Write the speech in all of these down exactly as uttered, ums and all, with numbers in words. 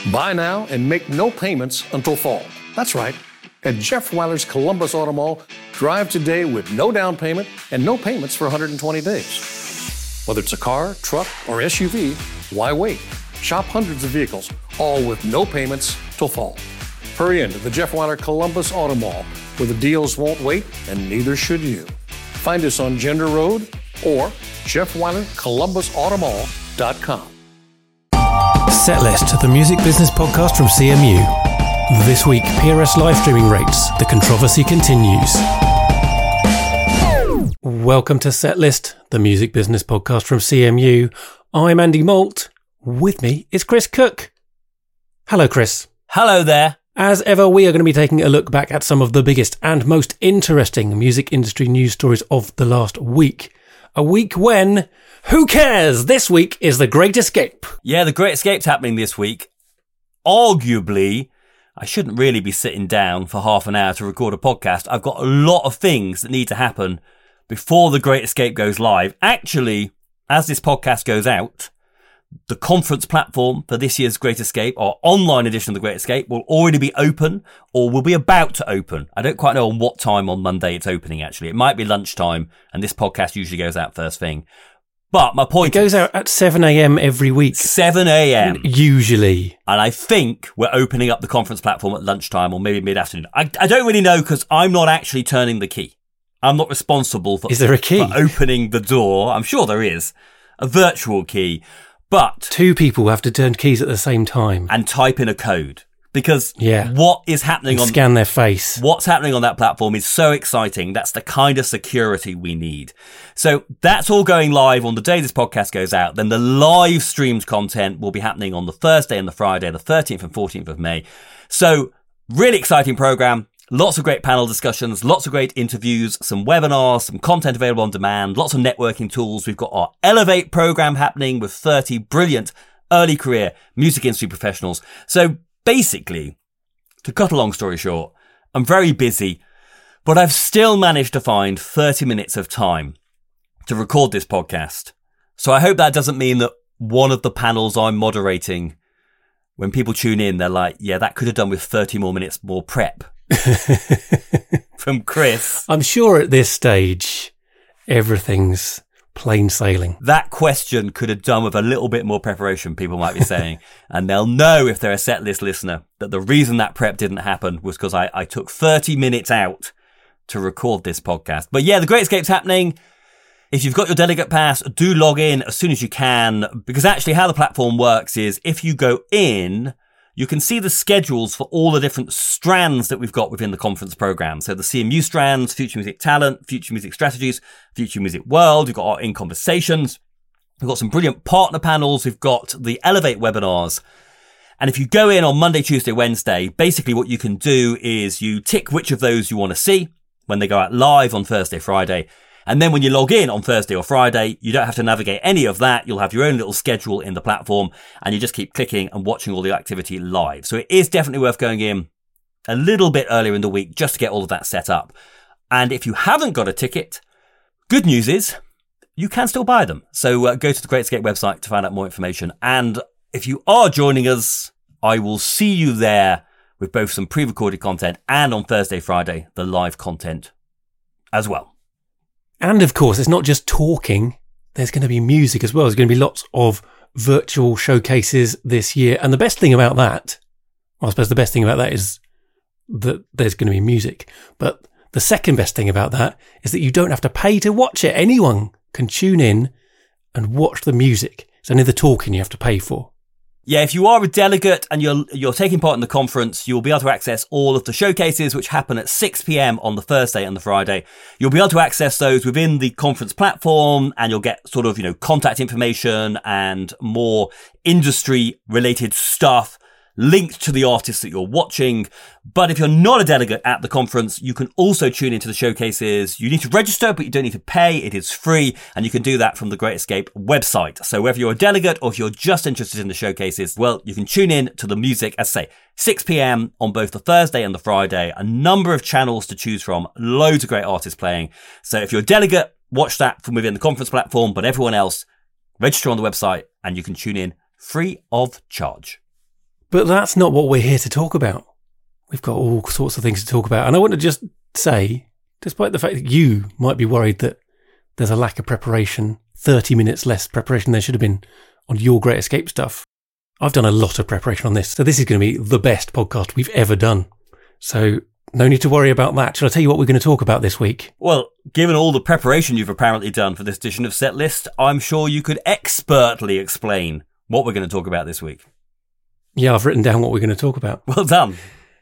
Buy now and make no payments until fall. That's right. At Jeff Weiler's Columbus Auto Mall, drive today with no down payment and no payments for one hundred twenty days. Whether it's a car, truck, or S U V, why wait? Shop hundreds of vehicles, all with no payments till fall. Hurry into the Jeff Weiler Columbus Auto Mall, where the deals won't wait and neither should you. Find us on Gender Road or jeff weiler columbus auto mall dot com. Setlist, the music business podcast from C M U. This week, P R S live streaming rates. The controversy continues. Welcome to Setlist, the music business podcast from C M U. I'm Andy Malt. With me is Chris Cook. Hello, Chris. Hello there. As ever, we are going to be taking a look back at some of the biggest and most interesting music industry news stories of the last week. A week when, who cares? This week is The Great Escape. Yeah, The Great Escape's happening this week. Arguably, I shouldn't really be sitting down for half an hour to record a podcast. I've got a lot of things that need to happen before The Great Escape goes live. Actually, as this podcast goes out, the conference platform for this year's Great Escape, our online edition of The Great Escape, will already be open or will be about to open. I don't quite know on what time on Monday it's opening, actually. It might be lunchtime, and this podcast usually goes out first thing. But my point It goes out at seven a.m. every week. seven a.m. Usually. And I think we're opening up the conference platform at lunchtime or maybe mid-afternoon. I, I don't really know because I'm not actually turning the key. I'm not responsible for, is there a key? for opening the door. I'm sure there is. A virtual key. But two people have to turn keys at the same time and type in a code, because yeah. what is happening and on scan their face. What's happening on that platform is so exciting. That's the kind of security we need. So that's all going live on the day this podcast goes out. Then the live streamed content will be happening on the Thursday and the Friday, the thirteenth and fourteenth of May. So really exciting program. Lots of great panel discussions, lots of great interviews, some webinars, some content available on demand, lots of networking tools. We've got our Elevate program happening with thirty brilliant early career music industry professionals. So basically, to cut a long story short, I'm very busy, but I've still managed to find thirty minutes of time to record this podcast. So I hope that doesn't mean that one of the panels I'm moderating, when people tune in, they're like, yeah, that could have done with thirty more minutes more prep. From Chris. I'm sure at this stage, everything's plain sailing. That question could have done with a little bit more preparation, people might be saying. And they'll know if they're a setlist listener that the reason that prep didn't happen was because I, I took thirty minutes out to record this podcast. But yeah, the Great Escape's happening. If you've got your delegate pass, do log in as soon as you can, because actually how the platform works is if you go in, you can see the schedules for all the different strands that we've got within the conference program. So the C M U strands, Future Music Talent, Future Music Strategies, Future Music World. We've got our In Conversations. We've got some brilliant partner panels. We've got the Elevate webinars. And if you go in on Monday, Tuesday, Wednesday, basically what you can do is you tick which of those you want to see when they go out live on Thursday, Friday. And then when you log in on Thursday or Friday, you don't have to navigate any of that. You'll have your own little schedule in the platform and you just keep clicking and watching all the activity live. So it is definitely worth going in a little bit earlier in the week just to get all of that set up. And if you haven't got a ticket, good news is you can still buy them. So uh, go to the Great Escape website to find out more information. And if you are joining us, I will see you there with both some pre-recorded content and on Thursday, Friday, the live content as well. And of course, it's not just talking. There's going to be music as well. There's going to be lots of virtual showcases this year. And the best thing about that, well, I suppose the best thing about that is that there's going to be music. But the second best thing about that is that you don't have to pay to watch it. Anyone can tune in and watch the music. It's only the talking you have to pay for. Yeah, if you are a delegate and you're you're taking part in the conference, you'll be able to access all of the showcases, which happen at six p.m. on the Thursday and the Friday. You'll be able to access those within the conference platform, and you'll get sort of, you know, contact information and more industry-related stuff linked to the artists that you're watching. But if you're not a delegate at the conference, you can also tune into the showcases. You need to register, but you don't need to pay. It is free, and you can do that from the Great Escape website. So whether you're a delegate or if you're just interested in the showcases, well, you can tune in to the music, as I say, six p.m. on both the Thursday and the Friday. A number of channels to choose from, loads of great artists playing. So if you're a delegate, watch that from within the conference platform, but everyone else, register on the website and you can tune in free of charge. But that's not what we're here to talk about. We've got all sorts of things to talk about. And I want to just say, despite the fact that you might be worried that there's a lack of preparation, thirty minutes less preparation than there should have been on your Great Escape stuff, I've done a lot of preparation on this. So this is going to be the best podcast we've ever done. So no need to worry about that. Shall I tell you what we're going to talk about this week? Well, given all the preparation you've apparently done for this edition of Setlist, I'm sure you could expertly explain what we're going to talk about this week. Yeah, I've written down what we're going to talk about. Well done.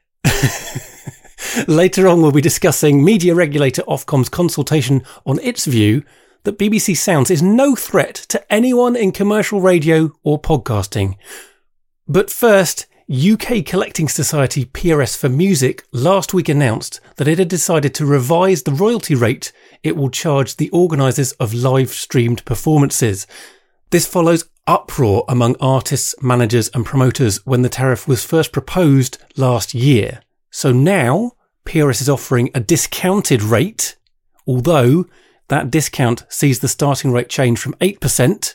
Later on, we'll be discussing media regulator Ofcom's consultation on its view that B B C Sounds is no threat to anyone in commercial radio or podcasting. But first, U K Collecting Society P R S for Music last week announced that it had decided to revise the royalty rate it will charge the organisers of live-streamed performances. This follows uproar among artists, managers and promoters when the tariff was first proposed last year. So now, P R S is offering a discounted rate, although that discount sees the starting rate change from eight percent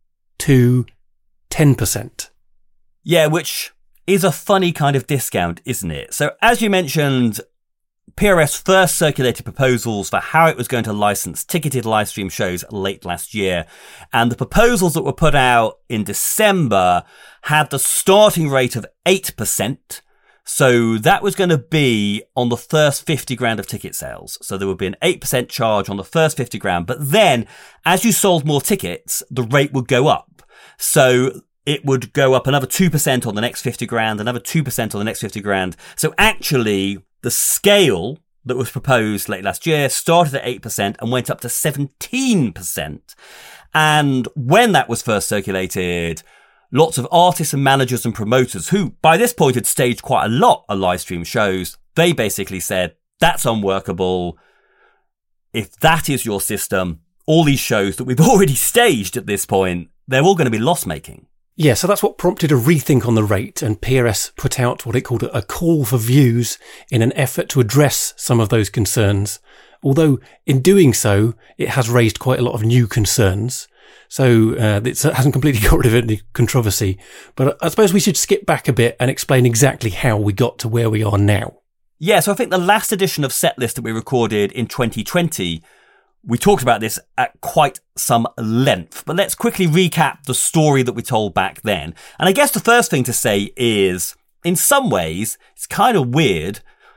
to ten percent. Yeah, which is a funny kind of discount, isn't it? So as you mentioned, P R S first circulated proposals for how it was going to license ticketed live stream shows late last year. And the proposals that were put out in December had the starting rate of eight percent. So that was going to be on the first fifty grand of ticket sales. So there would be an eight percent charge on the first fifty grand. But then as you sold more tickets, the rate would go up. So it would go up another two percent on the next fifty grand, another two percent on the next fifty grand. So actually the scale that was proposed late last year started at eight percent and went up to seventeen percent. And when that was first circulated, lots of artists and managers and promoters who by this point had staged quite a lot of live stream shows, they basically said, that's unworkable. If that is your system, all these shows that we've already staged at this point, they're all going to be loss making. Yeah, so that's what prompted a rethink on the rate, and P R S put out what it called a call for views in an effort to address some of those concerns. Although in doing so, it has raised quite a lot of new concerns. So uh, it hasn't completely got rid of any controversy. But I suppose we should skip back a bit and explain exactly how we got to where we are now. Yeah, so I think the last edition of Setlist that we recorded in twenty twenty, we talked about this at quite some length, but let's quickly recap the story that we told back then. And I guess the first thing to say is, in some ways, it's kind of weird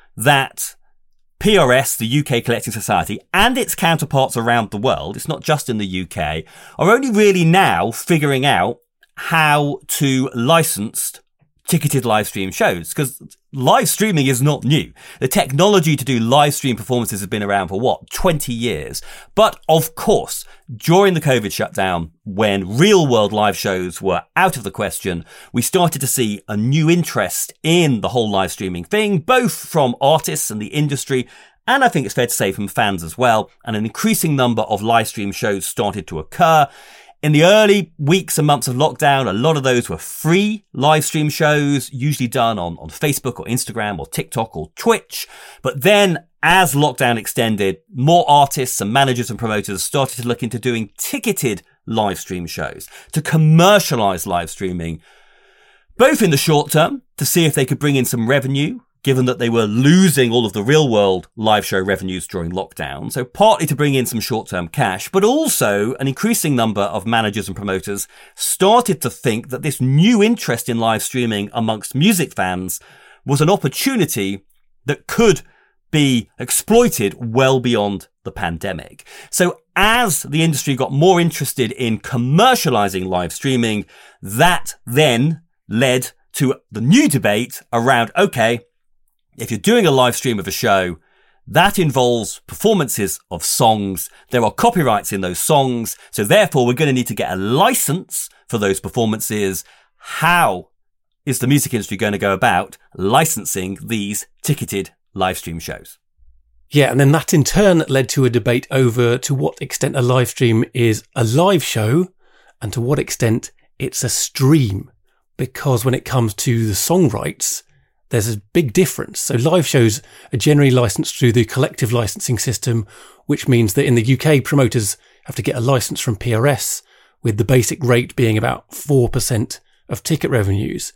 that P R S, the U K Collecting Society, and its counterparts around the world, it's not just in the U K, are only really now figuring out how to license ticketed live stream shows, because live streaming is not new. The technology to do live stream performances has been around for what, twenty years. But of course, during the COVID shutdown, when real world live shows were out of the question, we started to see a new interest in the whole live streaming thing, both from artists and the industry, and I think it's fair to say from fans as well. And an increasing number of live stream shows started to occur. In the early weeks and months of lockdown, a lot of those were free live stream shows, usually done on, on Facebook or Instagram or TikTok or Twitch. But then as lockdown extended, more artists and managers and promoters started to look into doing ticketed live stream shows to commercialize live streaming, both in the short term to see if they could bring in some revenue, given that they were losing all of the real world live show revenues during lockdown. So partly to bring in some short-term cash, but also an increasing number of managers and promoters started to think that this new interest in live streaming amongst music fans was an opportunity that could be exploited well beyond the pandemic. So as the industry got more interested in commercializing live streaming, that then led to the new debate around, okay, if you're doing a live stream of a show, that involves performances of songs. There are copyrights in those songs. So therefore, we're going to need to get a license for those performances. How is the music industry going to go about licensing these ticketed live stream shows? Yeah, and then that in turn led to a debate over to what extent a live stream is a live show and to what extent it's a stream. Because when it comes to the song rights, there's a big difference. So live shows are generally licensed through the collective licensing system, which means that in the U K, promoters have to get a license from P R S, with the basic rate being about four percent of ticket revenues.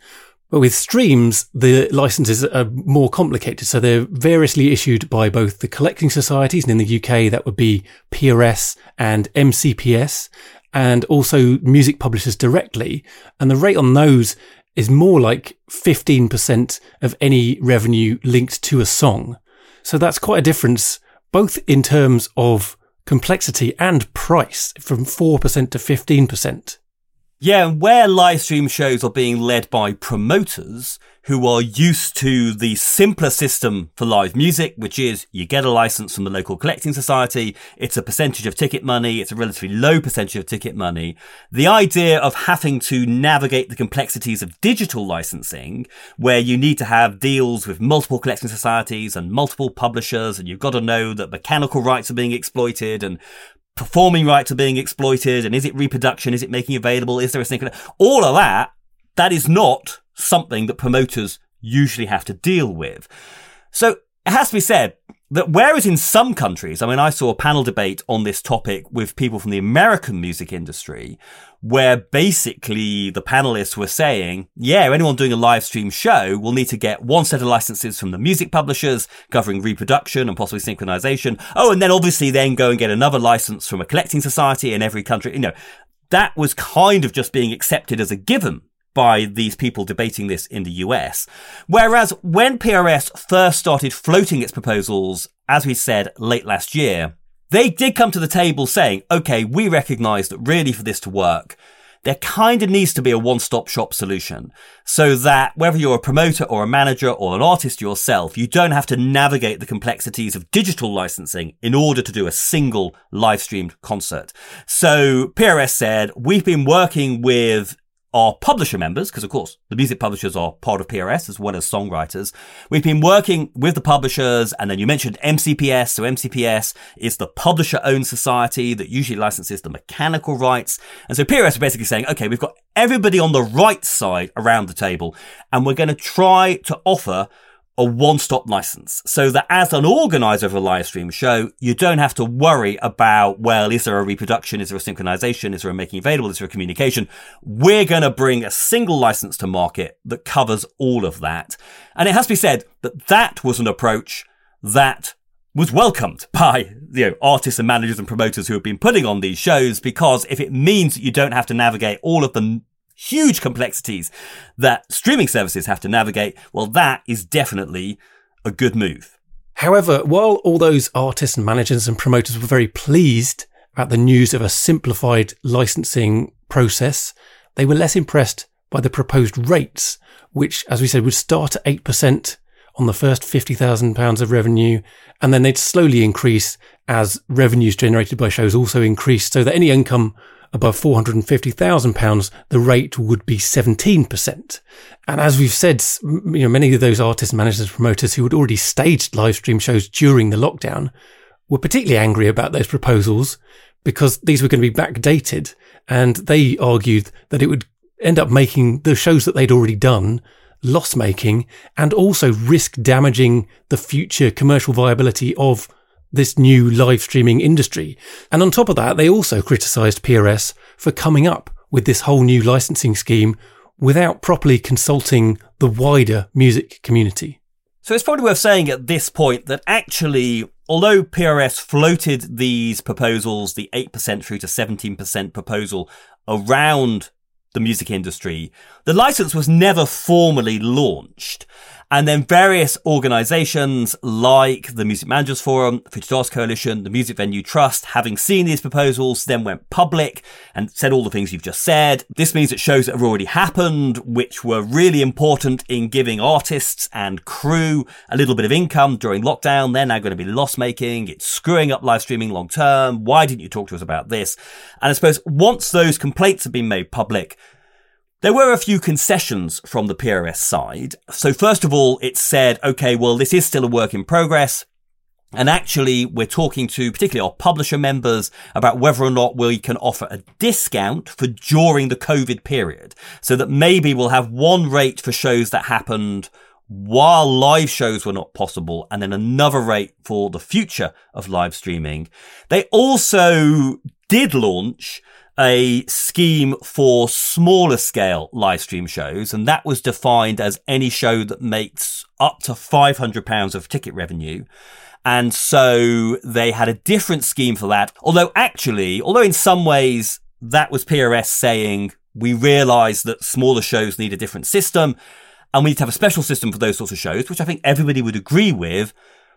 But with streams, the licenses are more complicated. So they're variously issued by both the collecting societies, and in the U K that would be P R S and M C P S, and also music publishers directly. And the rate on those is more like fifteen percent of any revenue linked to a song. So that's quite a difference, both in terms of complexity and price, from four percent to fifteen percent. Yeah, and where live stream shows are being led by promoters who are used to the simpler system for live music, which is you get a license from the local collecting society, it's a percentage of ticket money, it's a relatively low percentage of ticket money. The idea of having to navigate the complexities of digital licensing, where you need to have deals with multiple collecting societies and multiple publishers, and you've got to know that mechanical rights are being exploited and performing rights are being exploited, and is it reproduction? Is it making available? Is there a sync? All of that, that is not something that promoters usually have to deal with. So it has to be said that whereas in some countries, I mean, I saw a panel debate on this topic with people from the American music industry, where basically the panelists were saying, yeah, anyone doing a live stream show will need to get one set of licenses from the music publishers covering reproduction and possibly synchronization. Oh, and then obviously then go and get another license from a collecting society in every country. You know, that was kind of just being accepted as a given by these people debating this in the U S. Whereas when P R S first started floating its proposals, as we said, late last year, they did come to the table saying, okay, we recognize that really for this to work, there kind of needs to be a one-stop shop solution so that whether you're a promoter or a manager or an artist yourself, you don't have to navigate the complexities of digital licensing in order to do a single live streamed concert. So P R S said, we've been working with our publisher members, because of course the music publishers are part of P R S as well as songwriters. We've been working with the publishers, and then you mentioned M C P S. So M C P S is the publisher-owned society that usually licenses the mechanical rights. And so P R S are basically saying, okay, we've got everybody on the right side around the table, and we're going to try to offer a one-stop license so that as an organizer of a live stream show, you don't have to worry about, well, is there a reproduction? Is there a synchronization? Is there a making available? Is there a communication? We're going to bring a single license to market that covers all of that. And it has to be said that that was an approach that was welcomed by, you know, artists and managers and promoters who have been putting on these shows, because if it means that you don't have to navigate all of the huge complexities that streaming services have to navigate, well, that is definitely a good move. However, while all those artists and managers and promoters were very pleased about the news of a simplified licensing process, they were less impressed by the proposed rates, which, as we said, would start at eight percent on the first fifty thousand pounds of revenue, and then they'd slowly increase as revenues generated by shows also increased, so that any income above four hundred fifty thousand pounds, the rate would be seventeen percent. And as we've said, you know, many of those artists, managers, and promoters who had already staged live stream shows during the lockdown were particularly angry about those proposals because these were going to be backdated, and they argued that it would end up making the shows that they'd already done loss-making and also risk damaging the future commercial viability of this new live streaming industry. And on top of that, they also criticised P R S for coming up with this whole new licensing scheme without properly consulting the wider music community. So it's probably worth saying at this point that actually, although P R S floated these proposals, the eight percent through to seventeen percent proposal around the music industry, the license was never formally launched. And then various organisations like the Music Managers Forum, the Future Artists Coalition, the Music Venue Trust, having seen these proposals, then went public and said all the things you've just said. This means that shows that have already happened, which were really important in giving artists and crew a little bit of income during lockdown, they're now going to be loss-making. It's screwing up live streaming long term. Why didn't you talk to us about this? And I suppose once those complaints have been made public, there were a few concessions from the P R S side. So first of all, it said, okay, well, this is still a work in progress. And actually, we're talking to particularly our publisher members about whether or not we can offer a discount for during the COVID period, so that maybe we'll have one rate for shows that happened while live shows were not possible, and then another rate for the future of live streaming. They also did launch a scheme for smaller scale live stream shows, and that was defined as any show that makes up to five hundred pounds of ticket revenue. And so they had a different scheme for that. Although actually, although in some ways that was P R S saying, we realise that smaller shows need a different system and we need to have a special system for those sorts of shows, which I think everybody would agree with.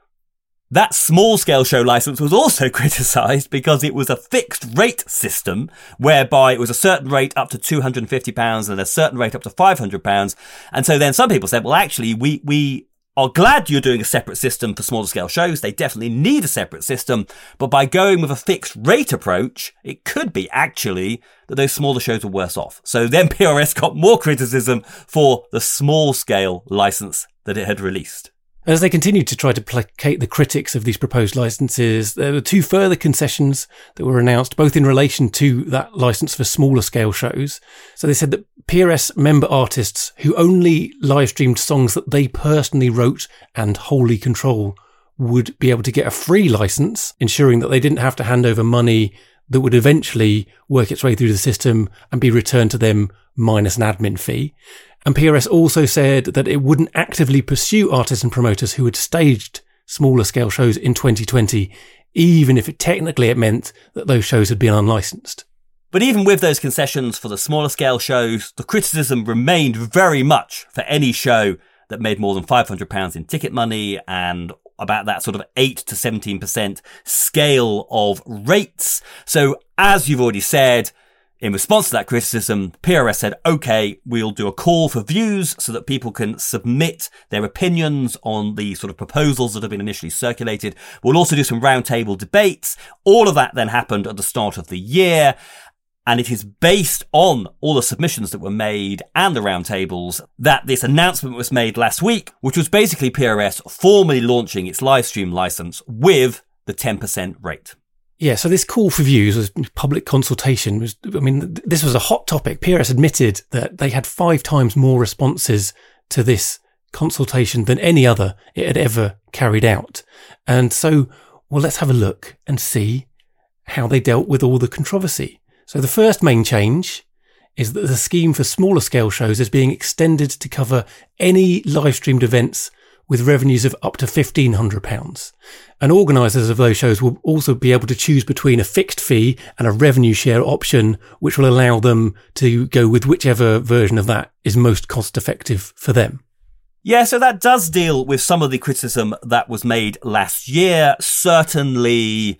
That small scale show license was also criticised because it was a fixed rate system whereby it was a certain rate up to two hundred fifty pounds and a certain rate up to five hundred pounds. And so then some people said, well, actually, we, we are glad you're doing a separate system for smaller scale shows. They definitely need a separate system. But by going with a fixed rate approach, it could be actually that those smaller shows were worse off. So then P R S got more criticism for the small scale license that it had released. As they continued to try to placate the critics of these proposed licenses, there were two further concessions that were announced, both in relation to that license for smaller scale shows. So they said that P R S member artists who only live streamed songs that they personally wrote and wholly control would be able to get a free license, ensuring that they didn't have to hand over money that would eventually work its way through the system and be returned to them minus an admin fee. And P R S also said that it wouldn't actively pursue artists and promoters who had staged smaller scale shows in twenty twenty, even if it technically it meant that those shows had been unlicensed. But even with those concessions for the smaller scale shows, the criticism remained very much for any show that made more than five hundred pounds in ticket money and about that sort of eight to seventeen percent scale of rates. So as you've already said, in response to that criticism, P R S said, OK, we'll do a call for views so that people can submit their opinions on the sort of proposals that have been initially circulated. We'll also do some roundtable debates. All of that then happened at the start of the year. And it is based on all the submissions that were made and the roundtables that this announcement was made last week, which was basically P R S formally launching its live stream license with the ten percent rate. Yeah, so this call for views was public consultation. Was, I mean, this was a hot topic. P R S admitted that they had five times more responses to this consultation than any other it had ever carried out. And so, well, let's have a look and see how they dealt with all the controversy. So the first main change is that the scheme for smaller scale shows is being extended to cover any live streamed events with revenues of up to fifteen hundred pounds. And organisers of those shows will also be able to choose between a fixed fee and a revenue share option, which will allow them to go with whichever version of that is most cost effective for them. Yeah, so that does deal with some of the criticism that was made last year. Certainly,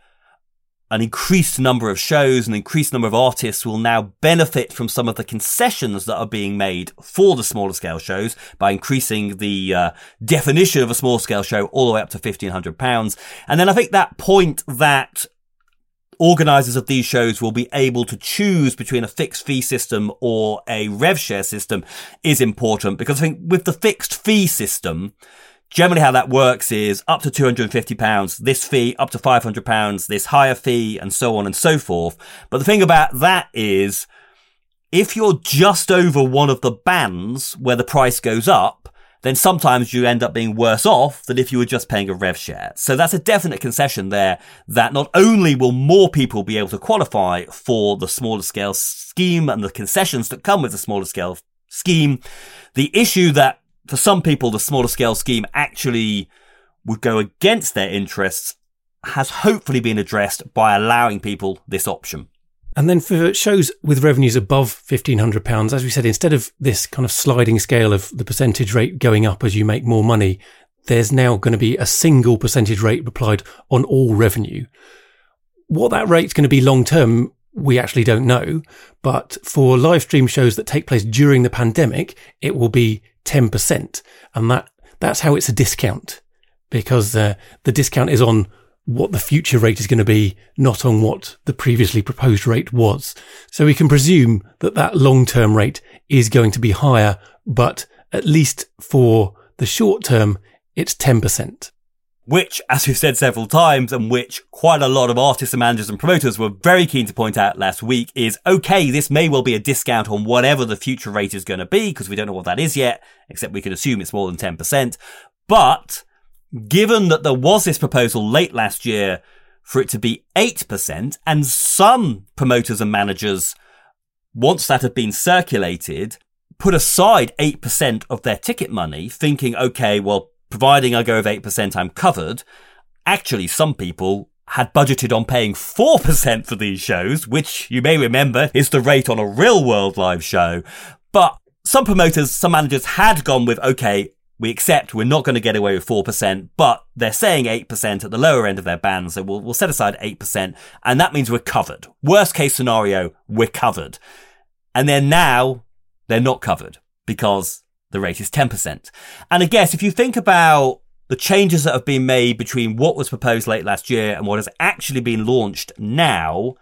an increased number of shows, an increased number of artists will now benefit from some of the concessions that are being made for the smaller scale shows by increasing the uh, definition of a small scale show all the way up to fifteen hundred pounds. And then I think that point that organisers of these shows will be able to choose between a fixed fee system or a rev share system is important, because I think with the fixed fee system, generally how that works is up to two hundred fifty pounds, this fee, up to five hundred pounds, this higher fee, and so on and so forth. But the thing about that is, if you're just over one of the bands where the price goes up, then sometimes you end up being worse off than if you were just paying a rev share. So that's a definite concession there, that not only will more people be able to qualify for the smaller scale scheme and the concessions that come with the smaller scale scheme, the issue that for some people, the smaller scale scheme actually would go against their interests has hopefully been addressed by allowing people this option. And then for shows with revenues above fifteen hundred pounds, as we said, instead of this kind of sliding scale of the percentage rate going up as you make more money, there's now going to be a single percentage rate applied on all revenue. What that rate's going to be long term, we actually don't know. But for live stream shows that take place during the pandemic, it will be ten percent. And that that's how it's a discount, because uh, the discount is on what the future rate is going to be, not on what the previously proposed rate was. So we can presume that that long-term rate is going to be higher, but at least for the short term, it's ten percent. Which, as we've said several times, and which quite a lot of artists and managers and promoters were very keen to point out last week, is, okay, this may well be a discount on whatever the future rate is going to be, because we don't know what that is yet, except we can assume it's more than ten percent. But given that there was this proposal late last year for it to be eight percent, and some promoters and managers once that had been circulated, put aside eight percent of their ticket money, thinking, okay, well, providing I go with eight percent, I'm covered. Actually, some people had budgeted on paying four percent for these shows, which you may remember is the rate on a real world live show. But some promoters, some managers had gone with, okay, we accept we're not going to get away with four percent, but they're saying eight percent at the lower end of their band, so we'll, we'll set aside eight percent, and that means we're covered. Worst case scenario, we're covered. And then now, they're not covered because the rate is ten percent. And I guess if you think about the changes that have been made between what was proposed late last year and what has actually been launched now,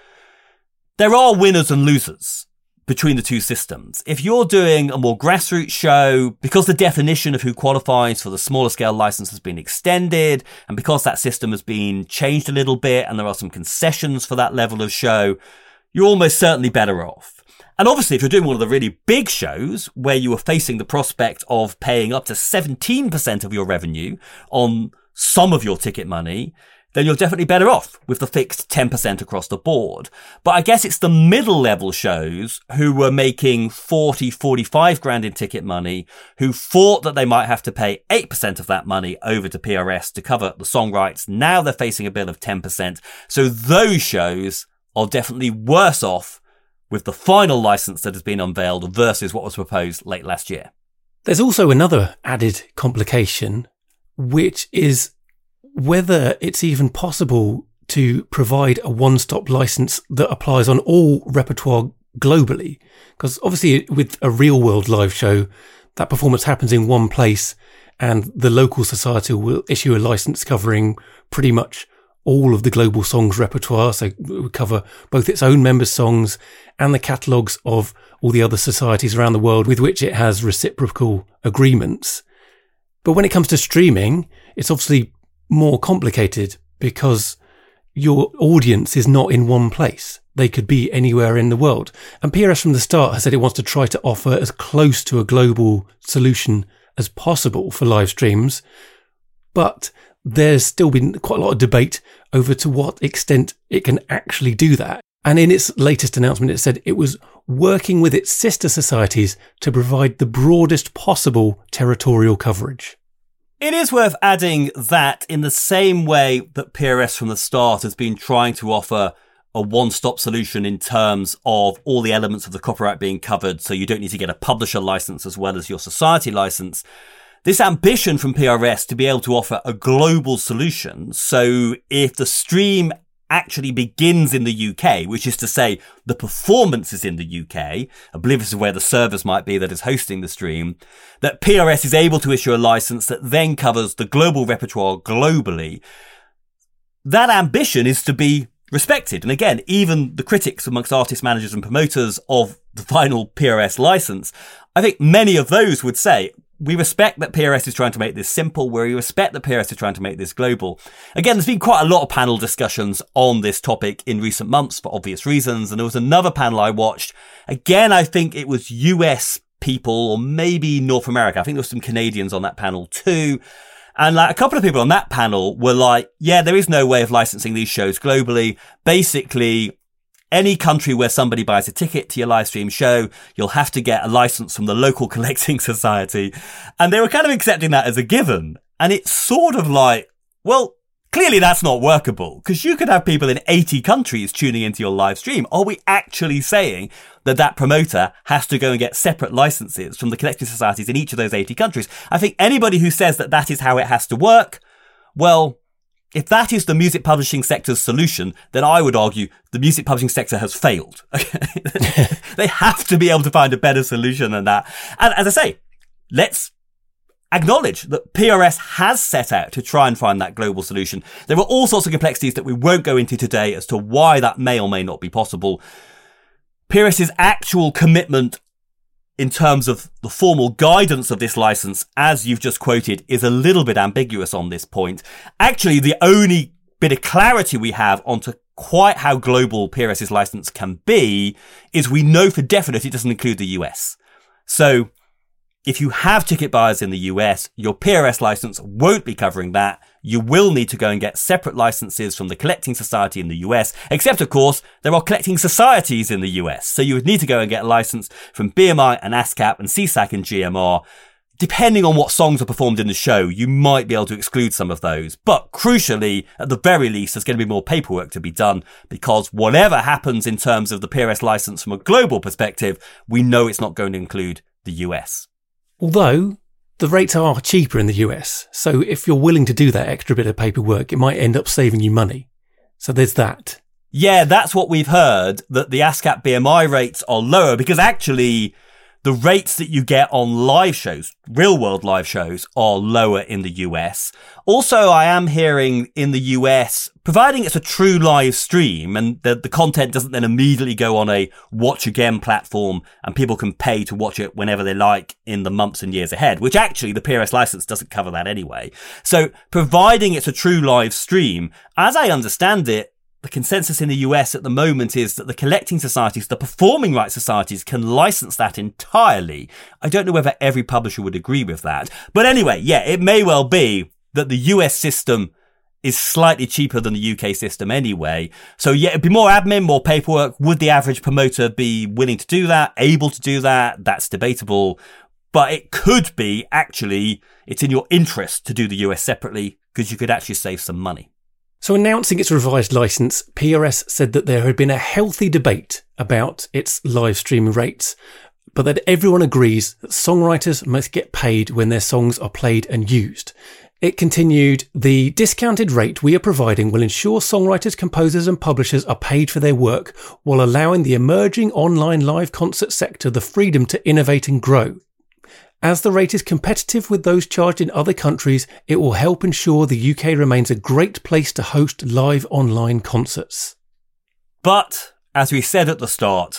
there are winners and losers between the two systems. If you're doing a more grassroots show, because the definition of who qualifies for the smaller scale license has been extended, and because that system has been changed a little bit, and there are some concessions for that level of show, you're almost certainly better off. And obviously, if you're doing one of the really big shows where you are facing the prospect of paying up to seventeen percent of your revenue on some of your ticket money, then you're definitely better off with the fixed ten percent across the board. But I guess it's the middle level shows who were making forty, forty-five grand in ticket money, who thought that they might have to pay eight percent of that money over to P R S to cover the song rights. Now they're facing a bill of ten percent. So those shows are definitely worse off with the final license that has been unveiled versus what was proposed late last year. There's also another added complication, which is whether it's even possible to provide a one-stop license that applies on all repertoire globally. Because obviously with a real-world live show, that performance happens in one place and the local society will issue a license covering pretty much all of the Global Songs repertoire, so it would cover both its own members' songs and the catalogues of all the other societies around the world with which it has reciprocal agreements. But when it comes to streaming, it's obviously more complicated because your audience is not in one place. They could be anywhere in the world. And P R S from the start has said it wants to try to offer as close to a global solution as possible for live streams, but there's still been quite a lot of debate over to what extent it can actually do that. And in its latest announcement, it said it was working with its sister societies to provide the broadest possible territorial coverage. It is worth adding that in the same way that P R S from the start has been trying to offer a one-stop solution in terms of all the elements of the copyright being covered, so you don't need to get a publisher license as well as your society license, this ambition from P R S to be able to offer a global solution, so if the stream actually begins in the U K, which is to say the performance is in the U K, oblivious of where the servers might be that is hosting the stream, that P R S is able to issue a license that then covers the global repertoire globally. That ambition is to be respected. And again, even the critics amongst artist managers and promoters of the final P R S license, I think many of those would say, we respect that P R S is trying to make this simple. We respect that P R S is trying to make this global. Again, there's been quite a lot of panel discussions on this topic in recent months for obvious reasons. And there was another panel I watched. Again, I think it was U S people or maybe North America. I think there were some Canadians on that panel too. And like a couple of people on that panel were like, yeah, there is no way of licensing these shows globally. Basically, any country where somebody buys a ticket to your live stream show, you'll have to get a license from the local collecting society. And they were kind of accepting that as a given. And it's sort of like, well, clearly that's not workable because you could have people in eighty countries tuning into your live stream. Are we actually saying that that promoter has to go and get separate licenses from the collecting societies in each of those eighty countries? I think anybody who says that that is how it has to work, well, if that is the music publishing sector's solution, then I would argue the music publishing sector has failed. They have to be able to find a better solution than that. And as I say, let's acknowledge that P R S has set out to try and find that global solution. There are all sorts of complexities that we won't go into today as to why that may or may not be possible. PRS's actual commitment in terms of the formal guidance of this license, as you've just quoted, is a little bit ambiguous on this point. Actually, the only bit of clarity we have onto quite how global PRS's license can be is we know for definite it doesn't include the U S. So if you have ticket buyers in the U S, your P R S license won't be covering that. You will need to go and get separate licenses from the collecting society in the U S, except of course, there are collecting societies in the U S. So you would need to go and get a license from B M I and ASCAP and C SAC and G M R. Depending on what songs are performed in the show, you might be able to exclude some of those. But crucially, at the very least, there's going to be more paperwork to be done because whatever happens in terms of the P R S license from a global perspective, we know it's not going to include the U S. Although the rates are cheaper in the U S, so if you're willing to do that extra bit of paperwork, it might end up saving you money. So there's that. Yeah, that's what we've heard, that the ASCAP B M I rates are lower because actually the rates that you get on live shows, real world live shows, are lower in the U S. Also, I am hearing in the U S, providing it's a true live stream and the, the content doesn't then immediately go on a watch again platform and people can pay to watch it whenever they like in the months and years ahead, which actually the P R S license doesn't cover that anyway. So providing it's a true live stream, as I understand it, the consensus in the U S at the moment is that the collecting societies, the performing rights societies, can license that entirely. I don't know whether every publisher would agree with that. But anyway, yeah, it may well be that the U S system is slightly cheaper than the U K system anyway. So yeah, it'd be more admin, more paperwork. Would the average promoter be willing to do that, able to do that? That's debatable. But it could be, actually, it's in your interest to do the U S separately because you could actually save some money. So announcing its revised license, P R S said that there had been a healthy debate about its live streaming rates, but that everyone agrees that songwriters must get paid when their songs are played and used. It continued, the discounted rate we are providing will ensure songwriters, composers and publishers are paid for their work while allowing the emerging online live concert sector the freedom to innovate and grow. As the rate is competitive with those charged in other countries, it will help ensure the U K remains a great place to host live online concerts. But, as we said at the start,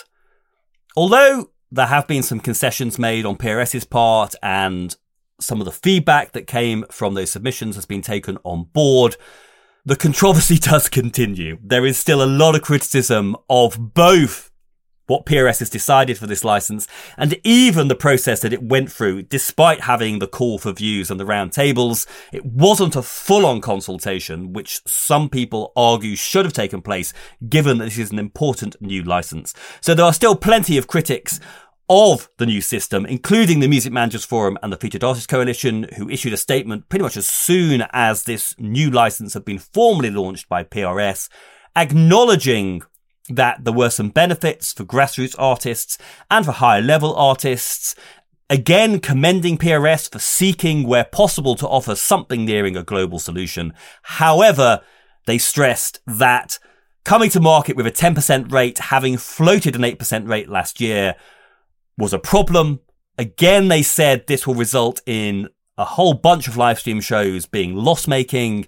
although there have been some concessions made on PRS's part and some of the feedback that came from those submissions has been taken on board, the controversy does continue. There is still a lot of criticism of both what P R S has decided for this license, and even the process that it went through, despite having the call for views and the round tables. It wasn't a full-on consultation, which some people argue should have taken place, given that this is an important new license. So there are still plenty of critics of the new system, including the Music Managers Forum and the Featured Artists Coalition, who issued a statement pretty much as soon as this new license had been formally launched by P R S, acknowledging that there were some benefits for grassroots artists and for higher level artists. Again, commending P R S for seeking, where possible, to offer something nearing a global solution. However, they stressed that coming to market with a ten percent rate, having floated an eight percent rate last year, was a problem. Again, they said this will result in a whole bunch of live stream shows being loss-making,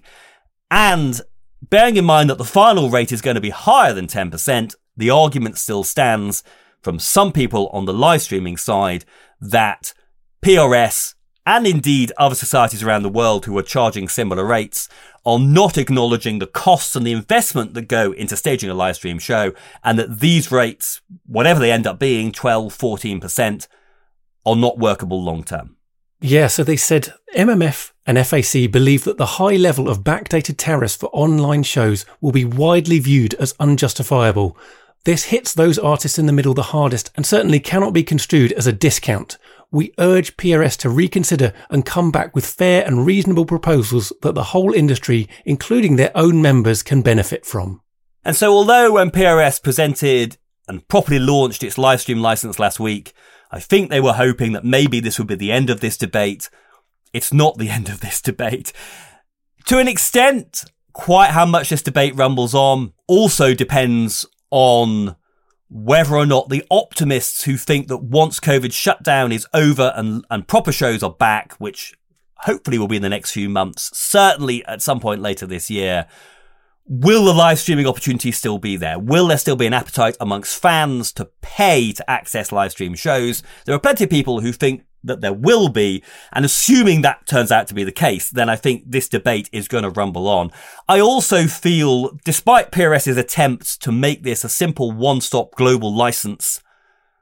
and bearing in mind that the final rate is going to be higher than ten percent, the argument still stands from some people on the live streaming side that P R S and indeed other societies around the world who are charging similar rates are not acknowledging the costs and the investment that go into staging a live stream show, and that these rates, whatever they end up being, twelve, fourteen percent, are not workable long term. Yeah, so they said M M F and F A C believe that the high level of backdated tariffs for online shows will be widely viewed as unjustifiable. This hits those artists in the middle the hardest and certainly cannot be construed as a discount. We urge P R S to reconsider and come back with fair and reasonable proposals that the whole industry, including their own members, can benefit from. And so although when P R S presented and properly launched its live stream license last week, I think they were hoping that maybe this would be the end of this debate. It's not the end of this debate. To an extent, quite how much this debate rumbles on also depends on whether or not the optimists who think that once COVID shutdown is over and, and proper shows are back, which hopefully will be in the next few months, certainly at some point later this year, will the live streaming opportunity still be there? Will there still be an appetite amongst fans to pay to access live stream shows? There are plenty of people who think that there will be, and assuming that turns out to be the case, then I think this debate is going to rumble on. I also feel, despite P R S's attempts to make this a simple one-stop global license,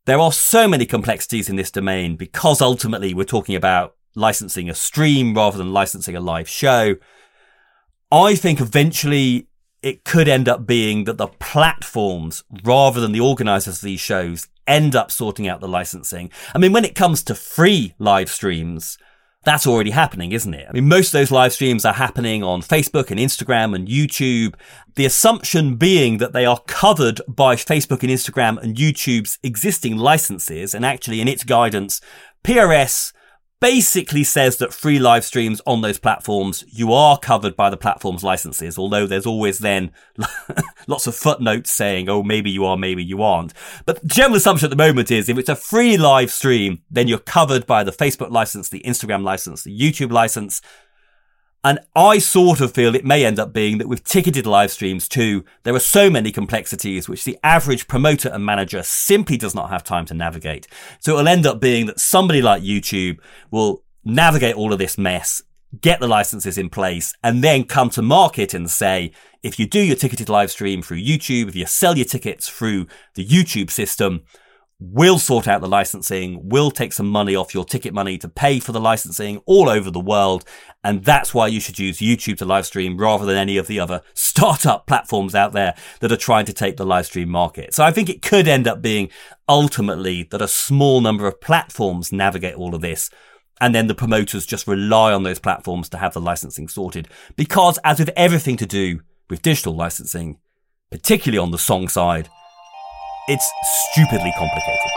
There are so many complexities in this domain because ultimately we're talking about licensing a stream rather than licensing a live show. I think eventually it could end up being that the platforms, rather than the organisers of these shows, end up sorting out the licensing. I mean, when it comes to free live streams, that's already happening, isn't it? I mean, most of those live streams are happening on Facebook and Instagram and YouTube. The assumption being that they are covered by Facebook and Instagram and YouTube's existing licenses. And actually in its guidance, P R S basically says that free live streams on those platforms, you are covered by the platform's licenses, although there's always then lots of footnotes saying, oh, maybe you are, maybe you aren't. But the general assumption at the moment is if it's a free live stream, then you're covered by the Facebook license, the Instagram license, the YouTube license. And I sort of feel it may end up being that with ticketed live streams too, there are so many complexities which the average promoter and manager simply does not have time to navigate. So it'll end up being that somebody like YouTube will navigate all of this mess, get the licenses in place, and then come to market and say, if you do your ticketed live stream through YouTube, if you sell your tickets through the YouTube system, we'll sort out the licensing, we'll take some money off your ticket money to pay for the licensing all over the world. And that's why you should use YouTube to live stream rather than any of the other startup platforms out there that are trying to take the live stream market. So I think it could end up being ultimately that a small number of platforms navigate all of this. And then the promoters just rely on those platforms to have the licensing sorted. Because as with everything to do with digital licensing, particularly on the song side, it's stupidly complicated.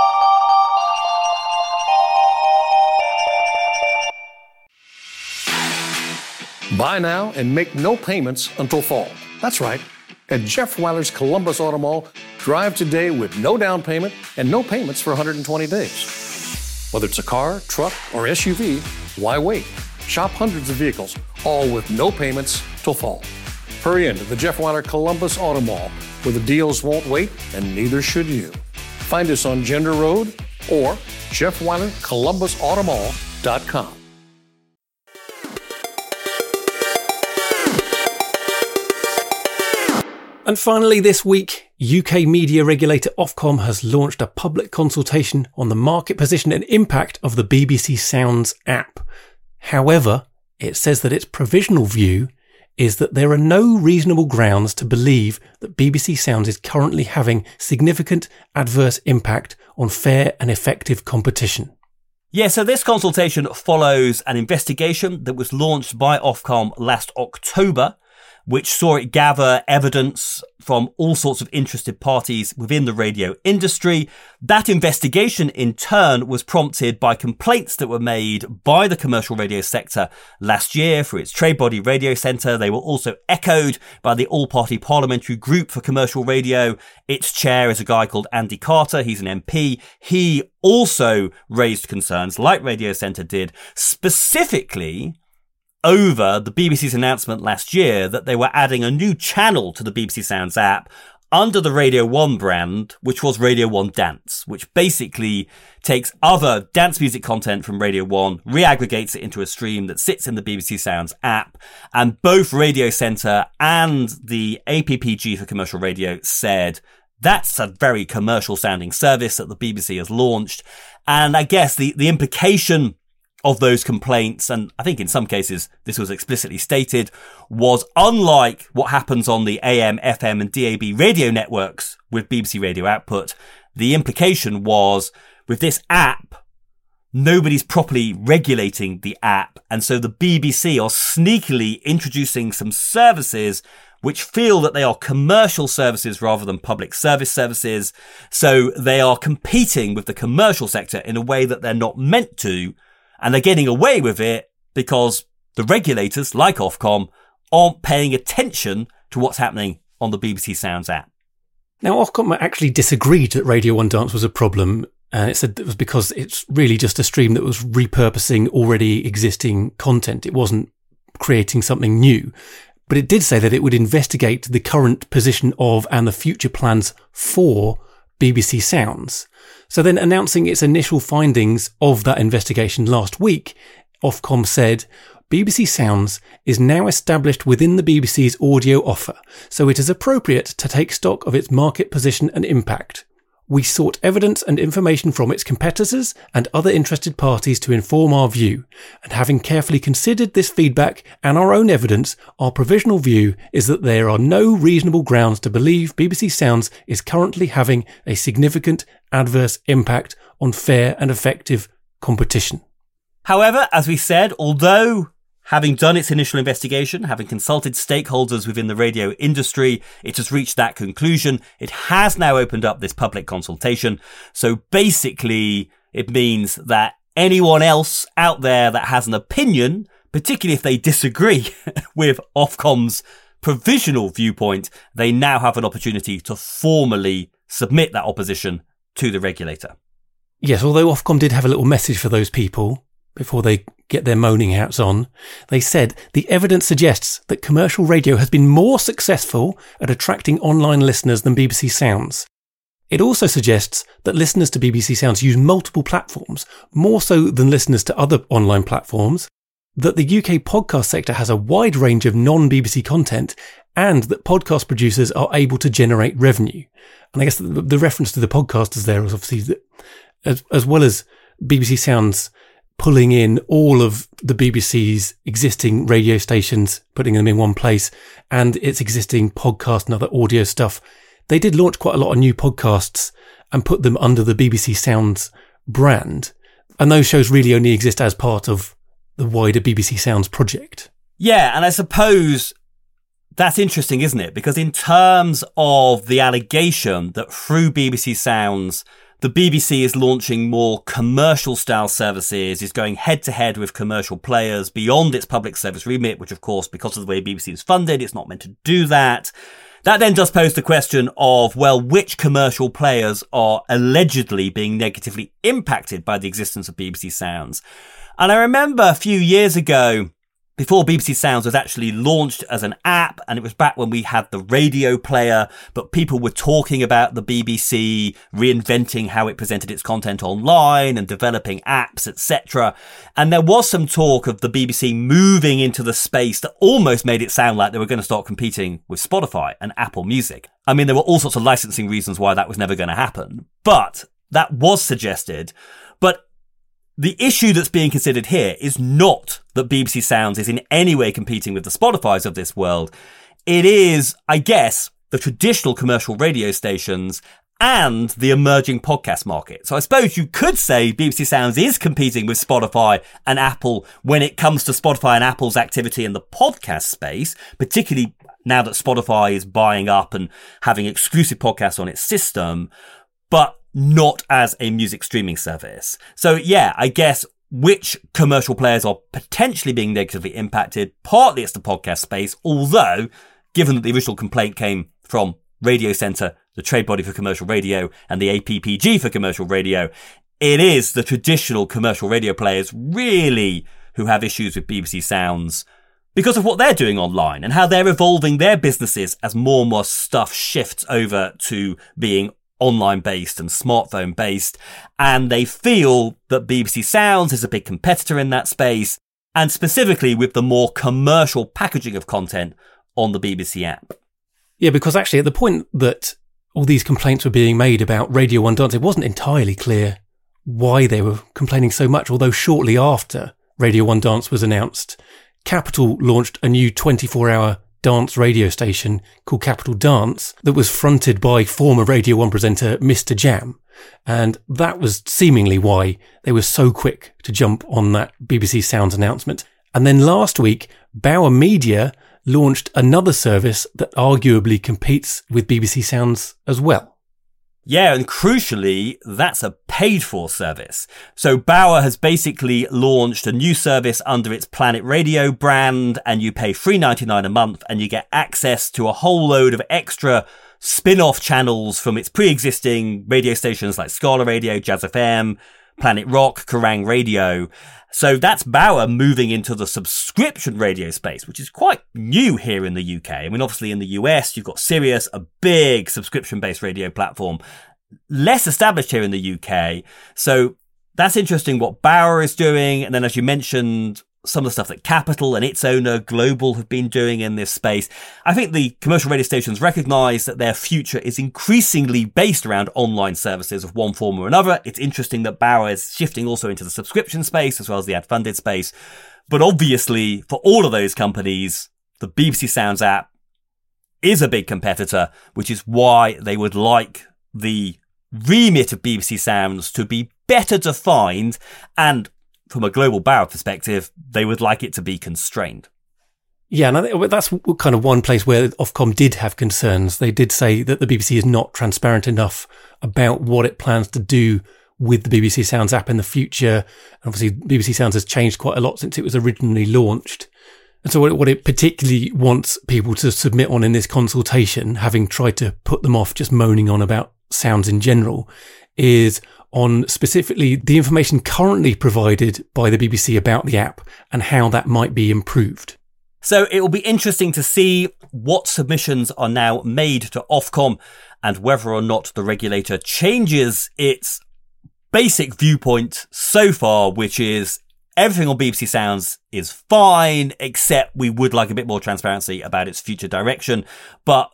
Buy now and make no payments until fall. That's right. At Jeff Wyler's Columbus Auto Mall, drive today with no down payment and no payments for one hundred twenty days. Whether it's a car, truck, or S U V, why wait? Shop hundreds of vehicles, all with no payments till fall. Hurry into the Jeff Wyler Columbus Auto Mall, where the deals won't wait, and neither should you. Find us on Gender Road or Jeff Wyler Columbus Auto Mall dot com. And finally this week, U K media regulator Ofcom has launched a public consultation on the market position and impact of the B B C Sounds app. However, it says that its provisional view is that there are no reasonable grounds to believe that B B C Sounds is currently having significant adverse impact on fair and effective competition. Yeah, so this consultation follows an investigation that was launched by Ofcom last October, which saw it gather evidence from all sorts of interested parties within the radio industry. That investigation, in turn, was prompted by complaints that were made by the commercial radio sector last year through its trade body Radio Centre. They were also echoed by the All-Party Parliamentary Group for Commercial Radio. Its chair is a guy called Andy Carter. He's an M P. He also raised concerns, like Radio Centre did, specifically over the B B C's announcement last year that they were adding a new channel to the B B C Sounds app under the Radio one brand, which was Radio one Dance, which basically takes other dance music content from Radio one, reaggregates it into a stream that sits in the B B C Sounds app. And both Radio Centre and the A P P G for Commercial Radio said that's a very commercial sounding service that the B B C has launched. And I guess the, the implication of those complaints, and I think in some cases this was explicitly stated, was unlike what happens on the A M, F M and D A B radio networks with B B C Radio Output. The implication was with this app, nobody's properly regulating the app. And so the B B C are sneakily introducing some services which feel that they are commercial services rather than public service services. So they are competing with the commercial sector in a way that they're not meant to. And they're getting away with it because the regulators, like Ofcom, aren't paying attention to what's happening on the B B C Sounds app. Now, Ofcom actually disagreed that Radio one Dance was a problem, and it said it was because it's really just a stream that was repurposing already existing content. It wasn't creating something new. But it did say that it would investigate the current position of and the future plans for B B C Sounds. So then, announcing its initial findings of that investigation last week, Ofcom said, B B C Sounds is now established within the B B C's audio offer, so it is appropriate to take stock of its market position and impact. we sought evidence and information from its competitors and other interested parties to inform our view, and having carefully considered this feedback and our own evidence, our provisional view is that there are no reasonable grounds to believe B B C Sounds is currently having a significant adverse impact on fair and effective competition. However, as we said, although having done its initial investigation, having consulted stakeholders within the radio industry, it has reached that conclusion. It has now opened up this public consultation. So basically, it means that anyone else out there that has an opinion, particularly if they disagree with Ofcom's provisional viewpoint, they now have an opportunity to formally submit that opposition to the regulator. Yes, although Ofcom did have a little message for those people before they get their moaning hats on. They said the evidence suggests that commercial radio has been more successful at attracting online listeners than B B C Sounds. It also suggests that listeners to B B C Sounds use multiple platforms, more so than listeners to other online platforms, that the U K podcast sector has a wide range of non-B B C content, and that podcast producers are able to generate revenue. And I guess the, the reference to the podcasters there is obviously that as, as well as B B C Sounds pulling in all of the B B C's existing radio stations, putting them in one place, and its existing podcast and other audio stuff. They did launch quite a lot of new podcasts and put them under the B B C Sounds brand. And those shows really only exist as part of the wider B B C Sounds project. Yeah, and I suppose that's interesting, isn't it? Because in terms of the allegation that through B B C Sounds, the B B C is launching more commercial style services, is going head to head with commercial players beyond its public service remit, which of course, because of the way B B C is funded, it's not meant to do that. That then does pose the question of, well, which commercial players are allegedly being negatively impacted by the existence of B B C Sounds? And I remember a few years ago, before B B C Sounds was actually launched as an app, and it was back when we had the radio player, but people were talking about the B B C reinventing how it presented its content online and developing apps, et cetera. And there was some talk of the B B C moving into the space that almost made it sound like they were going to start competing with Spotify and Apple Music. I mean, there were all sorts of licensing reasons why that was never going to happen, but that was suggested. But the issue that's being considered here is not that B B C Sounds is in any way competing with the Spotifys of this world. It is, I guess, the traditional commercial radio stations and the emerging podcast market. So I suppose you could say B B C Sounds is competing with Spotify and Apple when it comes to Spotify and Apple's activity in the podcast space, particularly now that Spotify is buying up and having exclusive podcasts on its system. But not as a music streaming service. So yeah, I guess which commercial players are potentially being negatively impacted, partly it's the podcast space, although given that the original complaint came from Radio Centre, the trade body for commercial radio, and the A P P G for commercial radio, it is the traditional commercial radio players really who have issues with B B C Sounds because of what they're doing online and how they're evolving their businesses as more and more stuff shifts over to being online based and smartphone based, and they feel that B B C Sounds is a big competitor in that space, and specifically with the more commercial packaging of content on the B B C app. Yeah, because actually at the point that all these complaints were being made about Radio One Dance, it wasn't entirely clear why they were complaining so much, although shortly after Radio One Dance was announced, Capital launched a new twenty-four hour dance radio station called Capital Dance that was fronted by former Radio one presenter Mister Jam. And that was seemingly why they were so quick to jump on that B B C Sounds announcement. And then last week, Bauer Media launched another service that arguably competes with B B C Sounds as well. Yeah, and crucially, that's a paid-for service. So Bauer has basically launched a new service under its Planet Radio brand, and you pay three dollars and ninety-nine cents a month, and you get access to a whole load of extra spin-off channels from its pre-existing radio stations like Scala Radio, Jazz F M, Planet Rock, Kerrang Radio. So that's Bauer moving into the subscription radio space, which is quite new here in the U K. I mean, obviously in the U S, you've got Sirius, a big subscription-based radio platform, less established here in the U K. So that's interesting what Bauer is doing. And then, as you mentioned, some of the stuff that Capital and its owner, Global, have been doing in this space. I think the commercial radio stations recognise that their future is increasingly based around online services of one form or another. It's interesting that Bauer is shifting also into the subscription space as well as the ad-funded space. But obviously, for all of those companies, the B B C Sounds app is a big competitor, which is why they would like the remit of B B C Sounds to be better defined, and from a global Bauer perspective, they would like it to be constrained. Yeah, and I think that's kind of one place where Ofcom did have concerns. They did say that the B B C is not transparent enough about what it plans to do with the B B C Sounds app in the future. Obviously, B B C Sounds has changed quite a lot since it was originally launched. And so what it, what it particularly wants people to submit on in this consultation, having tried to put them off just moaning on about sounds in general, is on specifically the information currently provided by the B B C about the app and how that might be improved. So it will be interesting to see what submissions are now made to Ofcom and whether or not the regulator changes its basic viewpoint so far, which is everything on B B C Sounds is fine, except we would like a bit more transparency about its future direction. But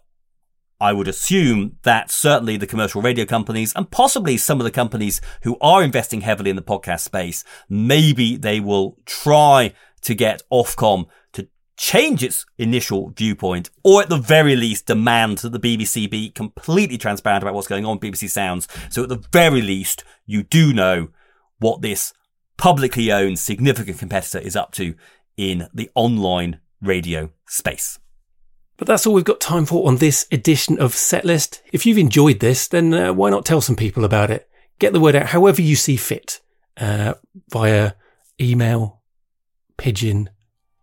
I would assume that certainly the commercial radio companies and possibly some of the companies who are investing heavily in the podcast space, maybe they will try to get Ofcom to change its initial viewpoint, or at the very least demand that the B B C be completely transparent about what's going on with B B C Sounds. So at the very least, you do know what this publicly owned significant competitor is up to in the online radio space. But that's all we've got time for on this edition of Setlist. If you've enjoyed this, then uh, why not tell some people about it? Get the word out however you see fit, uh, via email, pigeon,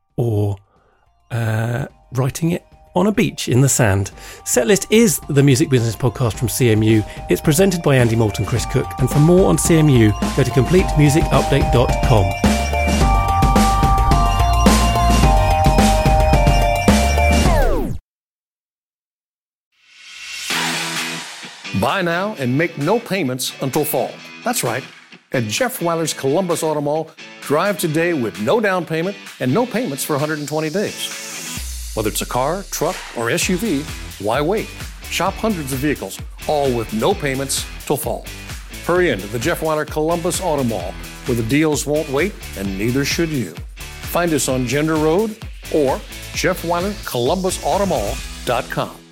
or uh, writing it on a beach in the sand. Setlist is the music business podcast from C M U. It's presented by Andy Moulton, Chris Cook. And for more on C M U, go to complete music update dot com. Buy now and make no payments until fall. That's right. At Jeff Weiler's Columbus Auto Mall, drive today with no down payment and no payments for one hundred twenty days. Whether it's a car, truck, or S U V, why wait? Shop hundreds of vehicles, all with no payments till fall. Hurry into the Jeff Weiler Columbus Auto Mall, where the deals won't wait and neither should you. Find us on Gender Road or jeff weiler columbus auto mall dot com.